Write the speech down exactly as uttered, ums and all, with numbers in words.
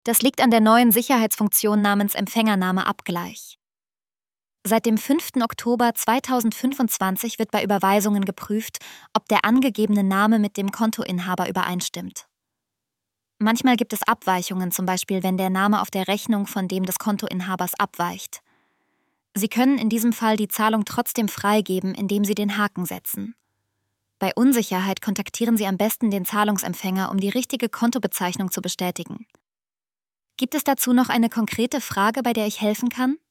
Das liegt an der neuen Sicherheitsfunktion namens Empfängername-Abgleich. Seit dem fünften Oktober zweitausendfünfundzwanzig wird bei Überweisungen geprüft, ob der angegebene Name mit dem Kontoinhaber übereinstimmt. Manchmal gibt es Abweichungen, zum Beispiel wenn der Name auf der Rechnung von dem des Kontoinhabers abweicht. Sie können in diesem Fall die Zahlung trotzdem freigeben, indem Sie den Haken setzen. Bei Unsicherheit kontaktieren Sie am besten den Zahlungsempfänger, um die richtige Kontobezeichnung zu bestätigen. Gibt es dazu noch eine konkrete Frage, bei der ich helfen kann?